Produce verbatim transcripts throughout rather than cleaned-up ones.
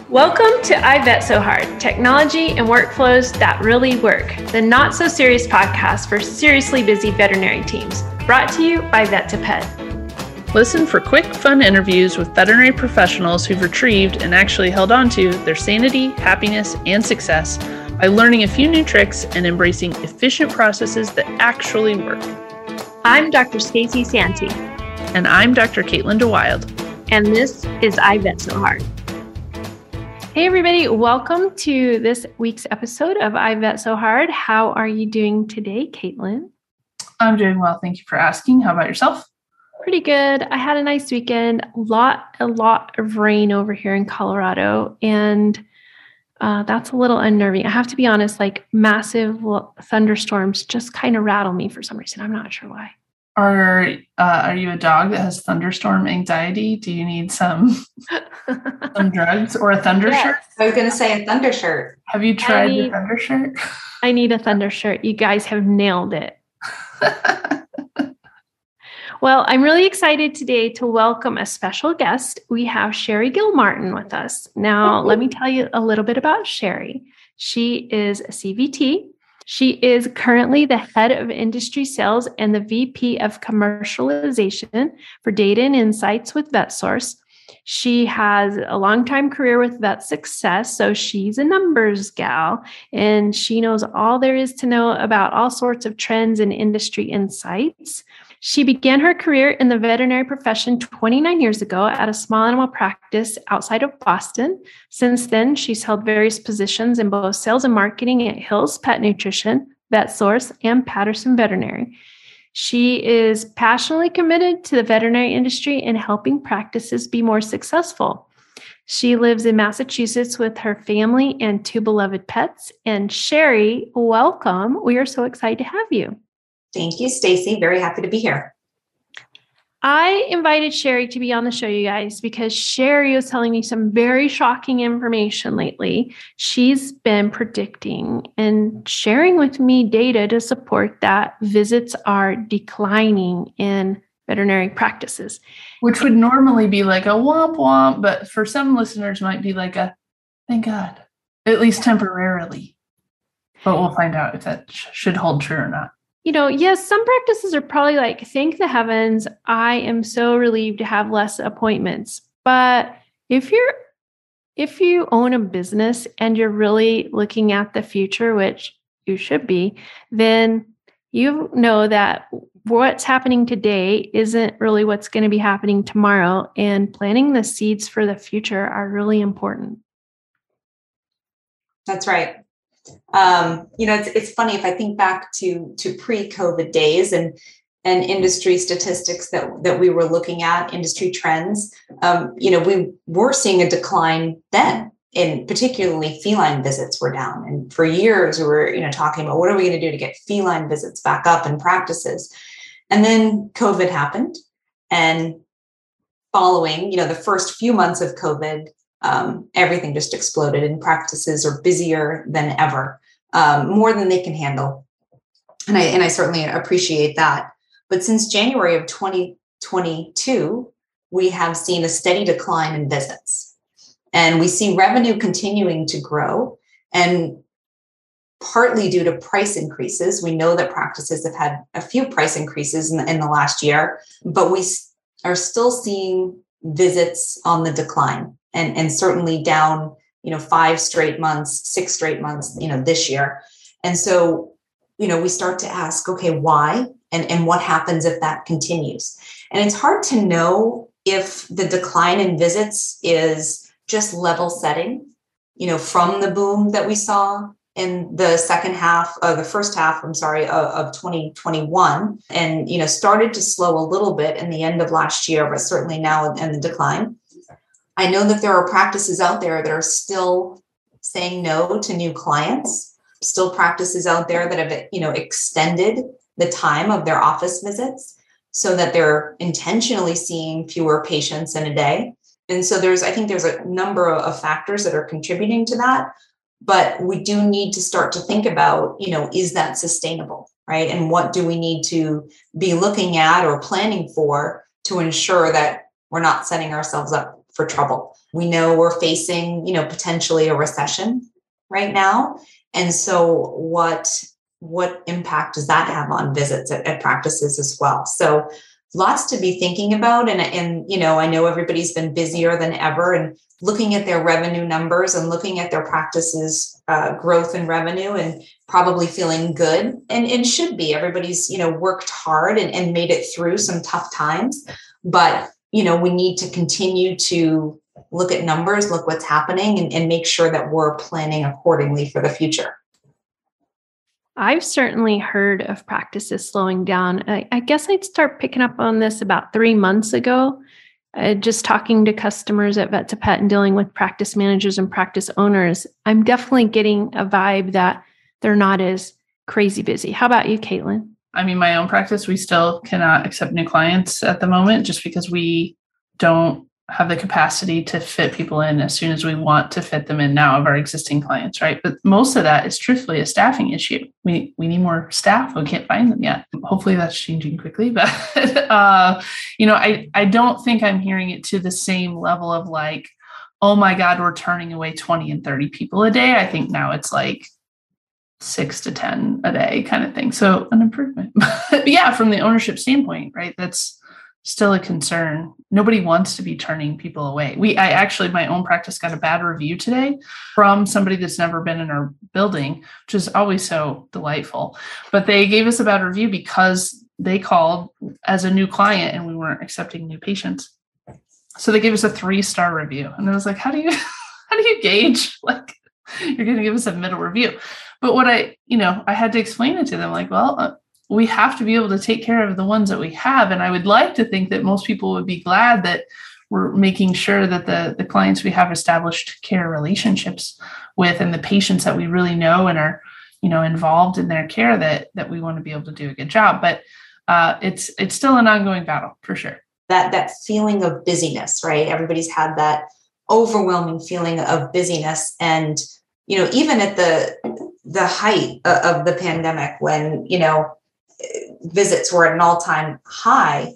Welcome to I Vet So Hard, technology and workflows that really work, the not so serious podcast for seriously busy veterinary teams, brought to you by Vet to Pet. Listen for quick, fun interviews with veterinary professionals who've retrieved and actually held on to their sanity, happiness, and success by learning a few new tricks and embracing efficient processes that actually work. I'm Doctor Stacy Santee. And I'm Doctor Caitlin DeWild. And this is I Vet So Hard. Hey everybody, welcome to this week's episode of I Vet So Hard. How are you doing today, Caitlin? I'm doing well, thank you for asking. How about yourself? Pretty good. I had a nice weekend. A lot, a lot of rain over here in Colorado, and uh, that's a little unnerving. I have to be honest, like massive thunderstorms just kind of rattle me for some reason. I'm not sure why. Are uh, are you a dog that has thunderstorm anxiety? Do you need some some drugs or a thunder yes, shirt? I was going to say a thunder shirt. Have you tried need, the thunder shirt? I need a thunder shirt. You guys have nailed it. Well, I'm really excited today to welcome a special guest. We have Sherry Gilmartin with us. Now, let me tell you a little bit about Sherry. She is a C V T. She is currently the head of industry sales and the V P of commercialization for data and insights with VetSource. She has a long-time career with Vet Success, so she's a numbers gal, and she knows all there is to know about all sorts of trends and industry insights. She began her career in the veterinary profession twenty-nine years ago at a small animal practice outside of Boston. Since then, she's held various positions in both sales and marketing at Hills Pet Nutrition, VetSource, and Patterson Veterinary. She is passionately committed to the veterinary industry and helping practices be more successful. She lives in Massachusetts with her family and two beloved pets. And Sherry, welcome. We are so excited to have you. Thank you, Stacy. Very happy to be here. I invited Sherry to be on the show, you guys, because Sherry was telling me some very shocking information lately. She's been predicting and sharing with me data to support that visits are declining in veterinary practices. Which would normally be like a womp womp, but for some listeners might be like a thank God, at least temporarily. But we'll find out if that sh- should hold true or not. You know, yes, some practices are probably like, thank the heavens, I am so relieved to have less appointments. But if you're, if you own a business and you're really looking at the future, which you should be, then you know that what's happening today isn't really what's going to be happening tomorrow. And planting the seeds for the future are really important. That's right. Um, you know, it's it's funny if I think back to to pre-COVID days and and industry statistics that that we were looking at, industry trends. Um, you know, we were seeing a decline then, in particularly feline visits were down. And for years, we were you know talking about what are we going to do to get feline visits back up in practices. And then COVID happened, and following you know the first few months of COVID. Um, everything just exploded and practices are busier than ever, um, more than they can handle. And I, and I certainly appreciate that. But since January of twenty twenty-two, we have seen a steady decline in visits, and we see revenue continuing to grow, and partly due to price increases. We know that practices have had a few price increases in the, in the last year, but we are still seeing visits on the decline. And, and certainly down, you know, five straight months, six straight months, you know, this year. And so, you know, we start to ask, okay, why? And, and what happens if that continues? And it's hard to know if the decline in visits is just level setting, you know, from the boom that we saw in the second half of the first half, I'm sorry, of, of twenty twenty-one, and, you know, started to slow a little bit in the end of last year, but certainly now in the decline. I know that there are practices out there that are still saying no to new clients, still practices out there that have, you know, extended the time of their office visits so that they're intentionally seeing fewer patients in a day. And so there's, I think there's a number of factors that are contributing to that, but we do need to start to think about, you know, is that sustainable, right? And what do we need to be looking at or planning for to ensure that we're not setting ourselves up for trouble. We know we're facing, you know, potentially a recession right now. And so what, what impact does that have on visits at, at practices as well? So lots to be thinking about. And, and, you know, I know everybody's been busier than ever and looking at their revenue numbers and looking at their practices uh, growth and revenue and probably feeling good and, and should be. Everybody's, you know, worked hard and, and made it through some tough times. But, you know, we need to continue to look at numbers, look what's happening, and, and make sure that we're planning accordingly for the future. I've certainly heard of practices slowing down. I, I guess I'd start picking up on this about three months ago, uh, just talking to customers at Vet to Pet and dealing with practice managers and practice owners. I'm definitely getting a vibe that they're not as crazy busy. How about you, Caitlin? I mean, my own practice, we still cannot accept new clients at the moment just because we don't have the capacity to fit people in as soon as we want to fit them in now of our existing clients, right? But most of that is truthfully a staffing issue. We we need more staff. We can't find them yet. Hopefully that's changing quickly. But, uh, you know, I, I don't think I'm hearing it to the same level of like, oh my God, we're turning away twenty and thirty people a day. I think now it's like six to ten a day kind of thing. So an improvement. But yeah, from the ownership standpoint, right? That's still a concern. Nobody wants to be turning people away. We, I actually, my own practice got a bad review today from somebody that's never been in our building, which is always so delightful. But they gave us a bad review because they called as a new client and we weren't accepting new patients. So they gave us a three-star review. And I was like, how do you, how do you gauge? Like, you're going to give us a middle review. But what I, you know, I had to explain it to them like, well, uh, we have to be able to take care of the ones that we have. And I would like to think that most people would be glad that we're making sure that the, the clients we have established care relationships with and the patients that we really know and are, you know, involved in their care, that, that we want to be able to do a good job. But uh, it's, it's still an ongoing battle for sure. That, that feeling of busyness, right? Everybody's had that overwhelming feeling of busyness. And, you know, even at the, the height of the pandemic, when, you know, visits were at an all-time high,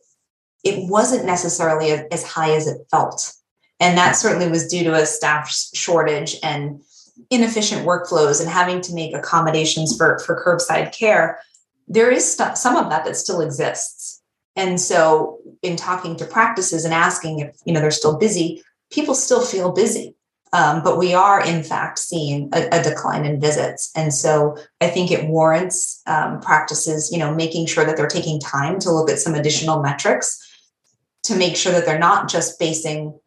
it wasn't necessarily as high as it felt. And that certainly was due to a staff shortage and inefficient workflows and having to make accommodations for, for curbside care. There is st- some of that that still exists. And so in talking to practices and asking if, you know, they're still busy, people still feel busy. Um, but we are, in fact, seeing a, a decline in visits. And so I think it warrants um, practices, you know, making sure that they're taking time to look at some additional metrics to make sure that they're not just basing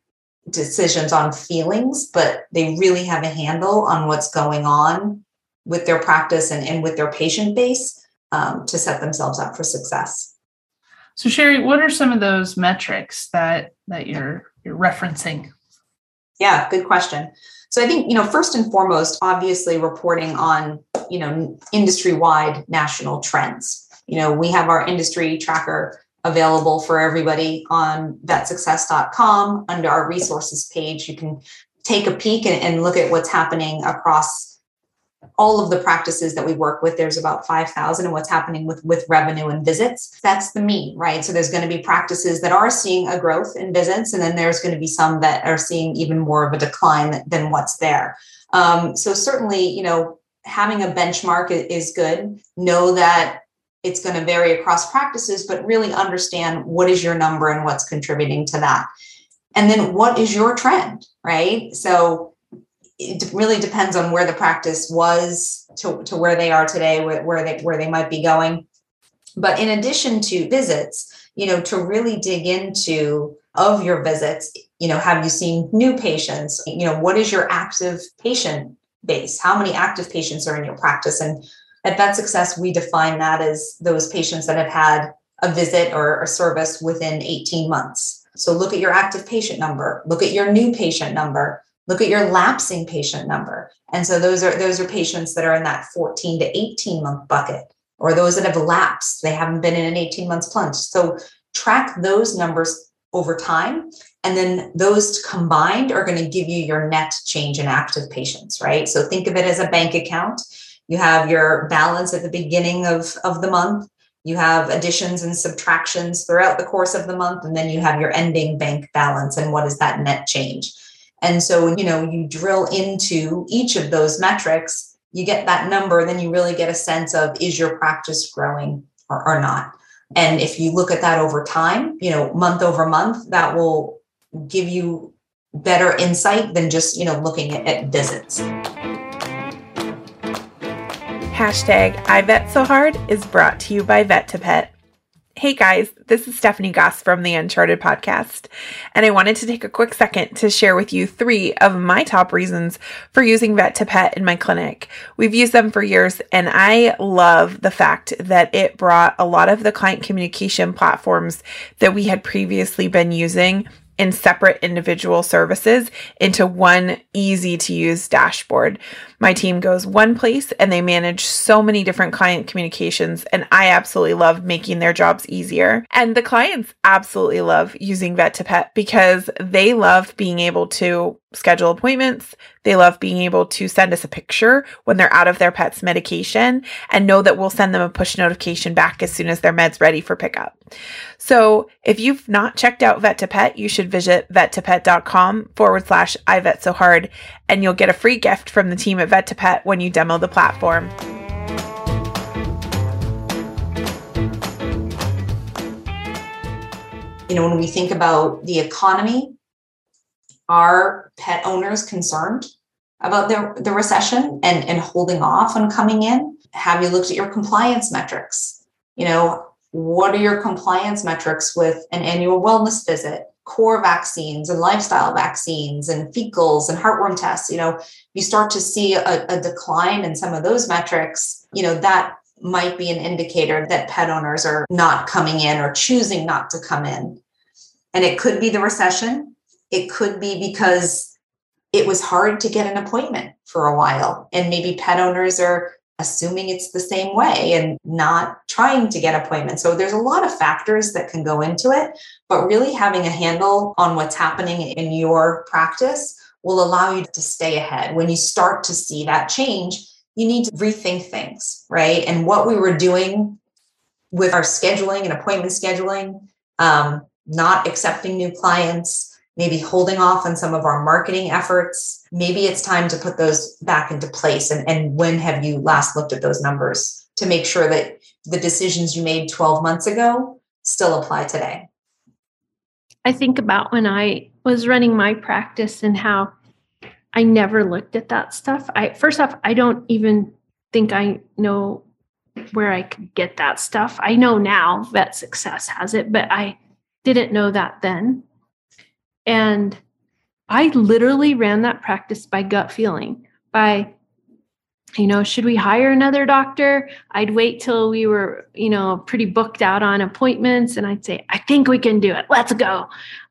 decisions on feelings, but they really have a handle on what's going on with their practice and, and with their patient base um, to set themselves up for success. So Sherry, what are some of those metrics that, that you're, you're referencing? Yeah, good question. So I think, you know, first and foremost, obviously reporting on, you know, industry-wide national trends. You know, we have our industry tracker available for everybody on vet success dot com under our resources page. You can take a peek and, and look at what's happening across all of the practices that we work with. There's about five thousand and what's happening with, with revenue and visits. That's the mean, right? So there's going to be practices that are seeing a growth in visits, and then there's going to be some that are seeing even more of a decline than what's there. Um, so certainly, you know, having a benchmark is good. Know that it's going to vary across practices, but really understand what is your number and what's contributing to that. And then what is your trend, right? So it really depends on where the practice was to, to where they are today, where, where they where they might be going. But in addition to visits, you know, to really dig into of your visits, you know, have you seen new patients? You know, what is your active patient base? How many active patients are in your practice? And at Vet Success, we define that as those patients that have had a visit or a service within eighteen months. So look at your active patient number, look at your new patient number. Look at your lapsing patient number. And so those are those are patients that are in that fourteen to eighteen month bucket, or those that have lapsed. They haven't been in an eighteen months plunge. So track those numbers over time. And then those combined are going to give you your net change in active patients, right? So think of it as a bank account. You have your balance at the beginning of, of the month. You have additions and subtractions throughout the course of the month, and then you have your ending bank balance and what is that net change. And so, you know, you drill into each of those metrics, you get that number, then you really get a sense of, is your practice growing or, or not? And if you look at that over time, you know, month over month, that will give you better insight than just, you know, looking at, at visits. Hashtag I Vet So Hard is brought to you by Vet to Pet. Hey guys, this is Stephanie Goss from the Uncharted podcast, and I wanted to take a quick second to share with you three of my top reasons for using Vet to Pet in my clinic. We've used them for years, and I love the fact that it brought a lot of the client communication platforms that we had previously been using in separate individual services into one easy to use dashboard. My team goes one place and they manage so many different client communications, and I absolutely love making their jobs easier. And the clients absolutely love using Vet to Pet because they love being able to schedule appointments. They love being able to send us a picture when they're out of their pet's medication and know that we'll send them a push notification back as soon as their med's ready for pickup. So if you've not checked out Vet to Pet, you should visit vettopet.com forward slash I Vet So Hard, and you'll get a free gift from the team at Vet to Pet when you demo the platform. You know, when we think about the economy, are pet owners concerned about the, the recession and, and holding off on coming in? Have you looked at your compliance metrics? You know, what are your compliance metrics with an annual wellness visit, core vaccines and lifestyle vaccines and fecals and heartworm tests? You know, you start to see a, a decline in some of those metrics, you know, that might be an indicator that pet owners are not coming in or choosing not to come in. And it could be the recession. It could be because it was hard to get an appointment for a while, and maybe pet owners are assuming it's the same way and not trying to get appointments. So there's a lot of factors that can go into it, but really having a handle on what's happening in your practice will allow you to stay ahead. When you start to see that change, you need to rethink things, right? And what we were doing with our scheduling and appointment scheduling, um, not accepting new clients, maybe holding off on some of our marketing efforts. Maybe it's time to put those back into place. And, and when have you last looked at those numbers to make sure that the decisions you made twelve months ago still apply today? I think about when I was running my practice and how I never looked at that stuff. I first off, I don't even think I know where I could get that stuff. I know now Vet Success has it, but I didn't know that then. And I literally ran that practice by gut feeling, by, you know, should we hire another doctor? I'd wait till we were, you know, pretty booked out on appointments. And I'd say, I think we can do it. Let's go.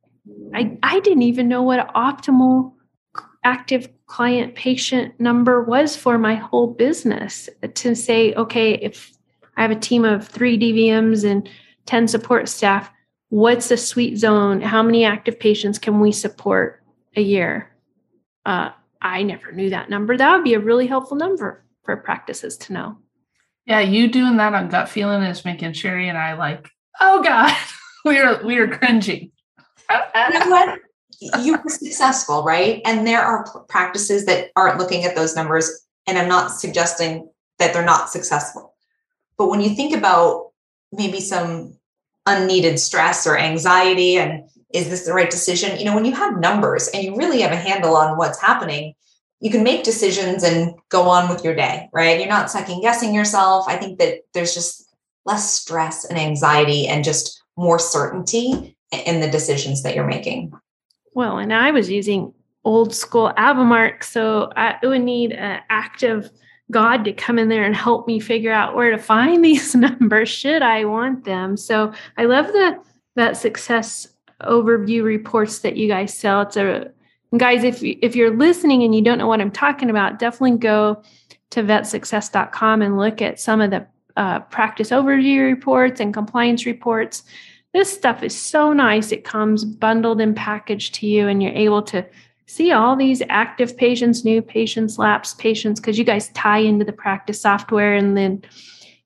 I, I didn't even know what an optimal active client patient number was for my whole business to say, okay, if I have a team of three D V Ms and ten support staff, what's the sweet zone? How many active patients can we support a year? Uh, I never knew that number. That would be a really helpful number for practices to know. Yeah, you doing that on gut feeling is making Sherry and I like, oh God, we are we are cringing. You know what? You were successful, right? And there are practices that aren't looking at those numbers, and I'm not suggesting that they're not successful. But when you think about maybe some unneeded stress or anxiety, and is this the right decision? You know, when you have numbers and you really have a handle on what's happening, you can make decisions and go on with your day, right? You're not second guessing yourself. I think that there's just less stress and anxiety and just more certainty in the decisions that you're making. Well, and I was using old school Avamark, so I would need an active God to come in there and help me figure out where to find these numbers, should I want them. So I love the Vet Success overview reports that you guys sell. It's a guys, if if you're listening and you don't know what I'm talking about, definitely go to vet success dot com and look at some of the uh, practice overview reports and compliance reports. This stuff is so nice. It comes bundled and packaged to you, and you're able to see all these active patients, new patients, lapsed patients, because you guys tie into the practice software, and then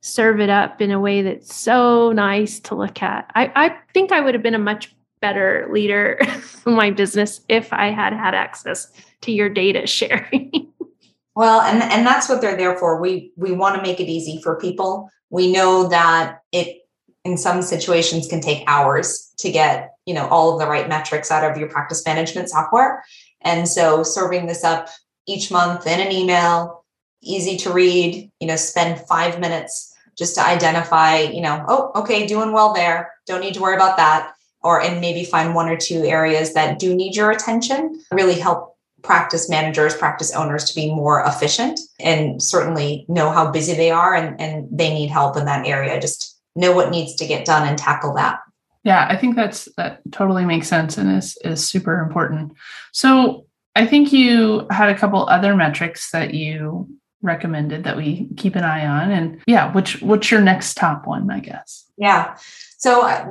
serve it up in a way that's so nice to look at. I, I think I would have been a much better leader in my business if I had had access to your data sharing. Well, and, and that's what they're there for. We, we want to make it easy for people. We know that it, in some situations, can take hours to get, you know, all of the right metrics out of your practice management software. And so serving this up each month in an email, easy to read, you know, spend five minutes just to identify, you know, oh, okay, doing well there. Don't need to worry about that. Or, and maybe find one or two areas that do need your attention, really help practice managers, practice owners to be more efficient and certainly know how busy they are and, and they need help in that area. Just know what needs to get done and tackle that. Yeah, I think that's that totally makes sense and is is super important. So I think you had a couple other metrics that you recommended that we keep an eye on. And yeah, which what's your next top one, I guess? Yeah. So uh,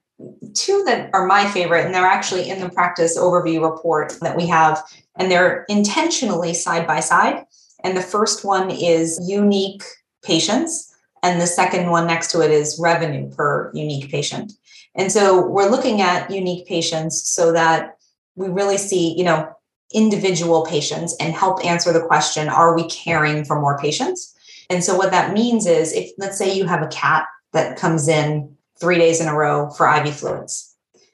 two that are my favorite, and they're actually in the practice overview report that we have, and they're intentionally side by side. And the first one is unique patients, and the second one next to it is revenue per unique patient. And so we're looking at unique patients so that we really see, you know, individual patients and help answer the question, are we caring for more patients? And so what that means is, if let's say you have a cat that comes in three days in a row for I V fluids.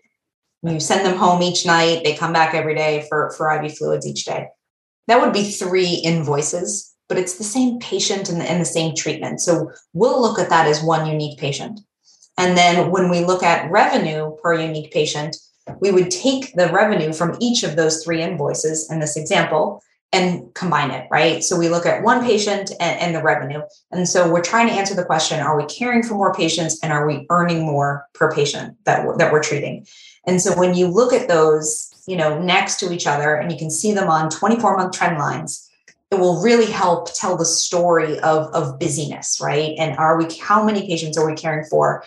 You send them home each night. They come back every day for, for I V fluids each day. That would be three invoices, but it's the same patient and the, and the same treatment. So we'll look at that as one unique patient. And then when we look at revenue per unique patient, we would take the revenue from each of those three invoices in this example and combine it, right? So we look at one patient and, and the revenue. And so we're trying to answer the question, are we caring for more patients and are we earning more per patient that we're, that we're treating? And so when you look at those, you know, next to each other and you can see them on twenty-four month trend lines, it will really help tell the story of, of busyness, right? And are we, how many patients are we caring for?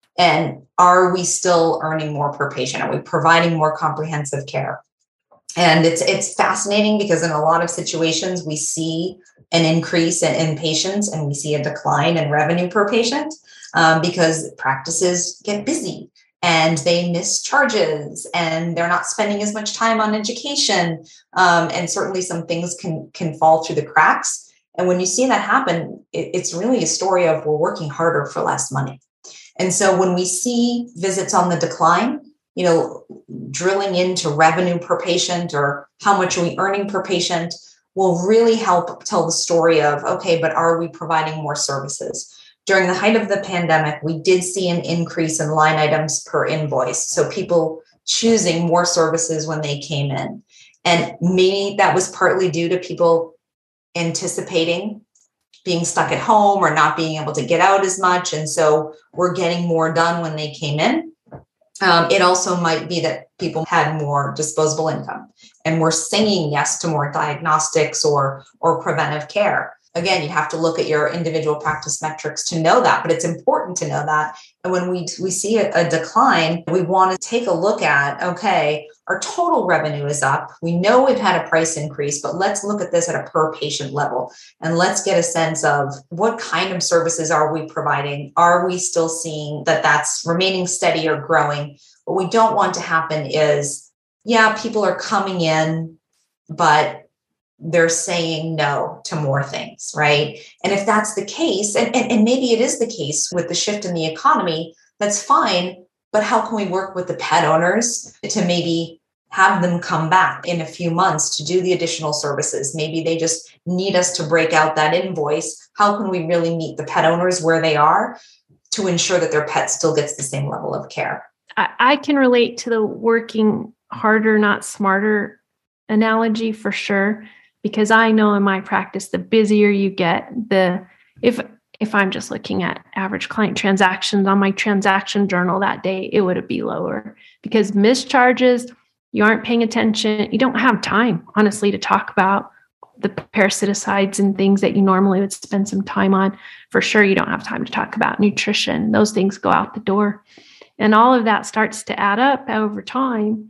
And are we still earning more per patient? Are we providing more comprehensive care? And it's it's fascinating because in a lot of situations, we see an increase in, in patients and we see a decline in revenue per patient um, because practices get busy and they miss charges and they're not spending as much time on education. Um, and certainly some things can, can fall through the cracks. And when you see that happen, it, it's really a story of we're working harder for less money. And so when we see visits on the decline, you know, drilling into revenue per patient or how much are we earning per patient will really help tell the story of, okay, but are we providing more services? During the height of the pandemic, we did see an increase in line items per invoice. So people choosing more services when they came in. And maybe that was partly due to people anticipating being stuck at home or not being able to get out as much. And so we're getting more done when they came in. Um, it also might be that people had more disposable income and were saying yes to more diagnostics or, or preventive care. Again, you have to look at your individual practice metrics to know that, but it's important to know that. And when we, we see a, a decline, we want to take a look at, okay, our total revenue is up. We know we've had a price increase, but let's look at this at a per patient level. And let's get a sense of what kind of services are we providing? Are we still seeing that that's remaining steady or growing? What we don't want to happen is, yeah, people are coming in, but they're saying no to more things, right? And if that's the case, and, and, and maybe it is the case with the shift in the economy, that's fine. But how can we work with the pet owners to maybe have them come back in a few months to do the additional services? Maybe they just need us to break out that invoice. How can we really meet the pet owners where they are to ensure that their pet still gets the same level of care? I, I can relate to the working harder, not smarter analogy for sure. Because I know in my practice, the busier you get, the if if I'm just looking at average client transactions on my transaction journal that day, it would be lower because missed charges, you aren't paying attention. You don't have time, honestly, to talk about the parasiticides and things that you normally would spend some time on. For sure, you don't have time to talk about nutrition. Those things go out the door. And all of that starts to add up over time.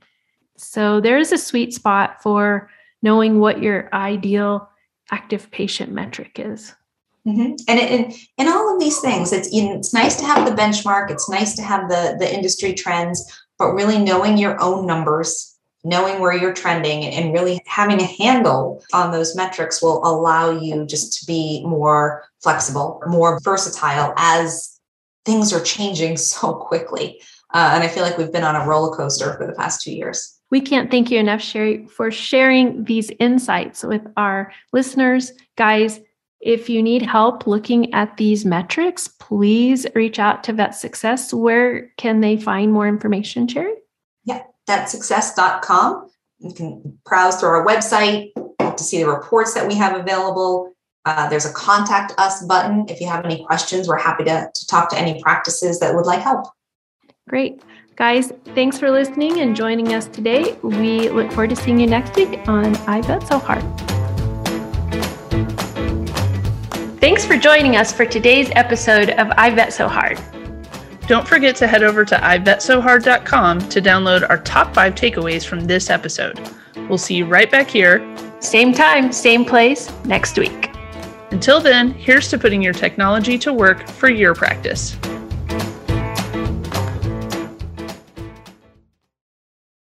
So there is a sweet spot for knowing what your ideal active patient metric is. Mm-hmm. And in in all of these things, it's it's nice to have the benchmark. It's nice to have the the industry trends, but really knowing your own numbers, knowing where you're trending, and really having a handle on those metrics will allow you just to be more flexible, more versatile as things are changing so quickly. Uh, and I feel like we've been on a roller coaster for the past two years. We can't thank you enough, Sherry, for sharing these insights with our listeners. Guys, if you need help looking at these metrics, please reach out to Vet Success. Where can they find more information, Sherry? Yeah, vet success dot com. You can browse through our website to see the reports that we have available. Uh, there's a contact us button. If you have any questions, we're happy to, to talk to any practices that would like help. Great. Guys, thanks for listening and joining us today. We look forward to seeing you next week on I Vet So Hard. Thanks for joining us for today's episode of I Vet So Hard. Don't forget to head over to i vet so hard dot com to download our top five takeaways from this episode. We'll see you right back here. Same time, same place, next week. Until then, here's to putting your technology to work for your practice.